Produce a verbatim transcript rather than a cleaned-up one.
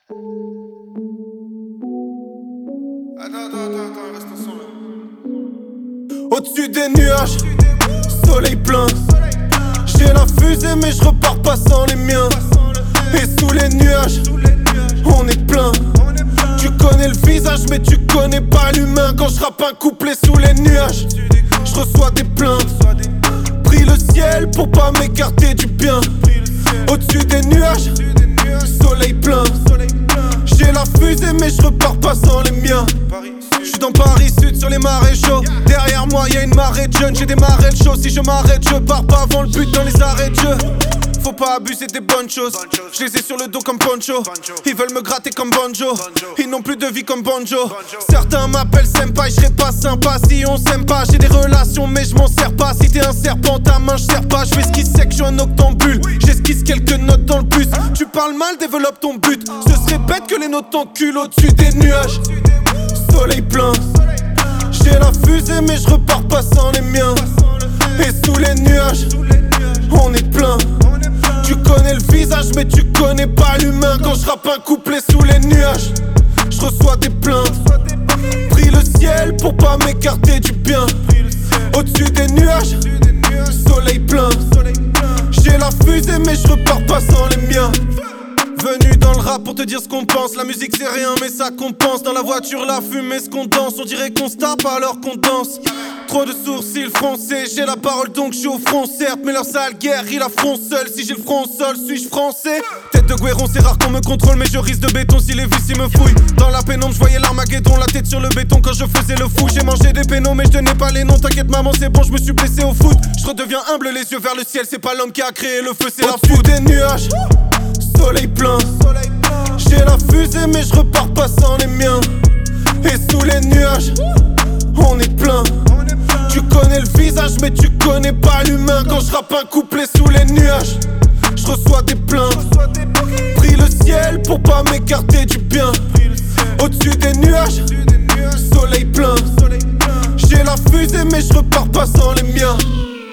Attends, attends, attends, attends, reste ensemble là. Au-dessus des nuages, soleil plein. J'ai la fusée mais je repars pas sans les miens. Et sous les nuages, on est plein. Tu connais le visage mais tu connais pas l'humain. Quand je rappe un couplet sous les nuages, je reçois des plaintes. Prie le ciel pour pas m'écarter du bien. Au-dessus des nuages, soleil plein. J'ai la fusée mais je repars pas sans les miens. J'suis dans Paris Sud sur les marais chauds. Derrière moi y'a une marée de jeunes. J'ai démarré le show, si je m'arrête je pars pas avant le but dans les arrêts de jeu. Faut pas abuser des bonnes choses. Je les ai sur le dos comme Poncho. Ils veulent me gratter comme Banjo. Ils n'ont plus de vie comme Banjo. Certains m'appellent Senpai, j'serais pas sympa si on s'aime pas. J'ai des relations mais je m'en sers pas. Si t'es un serpent ta main j'serre pas. J'fais ce qui sait que j'suis un octambule. J'esquisse quelques notes dans le bus. Tu parles mal, développe ton but. Ce serait bête que les notes t'enculent au-dessus des nuages. Soleil plein. J'ai la fusée mais je repars pas sans les miens. Et sous les nuages, on est plein. Tu connais le visage mais tu connais pas l'humain. Quand je rappe un couplet sous les nuages, je reçois des plaintes. Prie le ciel pour pas m'écarter du bien. Au-dessus des nuages, soleil plein. J'ai la fusée mais je repars pas sans les miens. Venu dans le rap pour te dire ce qu'on pense. La musique c'est rien mais ça compense. Dans la voiture la fumée ce qu'on danse. On dirait qu'on se tape alors qu'on danse. Trop de sourcils français. J'ai la parole donc je suis au front certes. Mais leur sale guerre ils la feront seul. Si j'ai le front au sol suis-je français? Tête de Guéron c'est rare qu'on me contrôle. Mais je risque de béton si les vis ils me fouillent. Dans la pénombre je voyais l'Armageddon. La tête sur le béton quand je faisais le fou. J'ai mangé des pénaux mais je tenais pas les noms. T'inquiète maman c'est bon je me suis blessé au foot. Je redeviens humble les yeux vers le ciel. C'est pas l'homme qui a créé le feu c'est la foudre. Des nuages, soleil plein. J'ai la fusée mais je repars pas sans les miens. Et sous les nuages, on est plein. Tu connais le visage mais tu connais pas l'humain. Quand je rappe un couplet sous les nuages, je reçois des plaintes. Prie le ciel pour pas m'écarter du bien. Au-dessus des nuages, soleil plein. J'ai la fusée mais je repars pas sans les miens.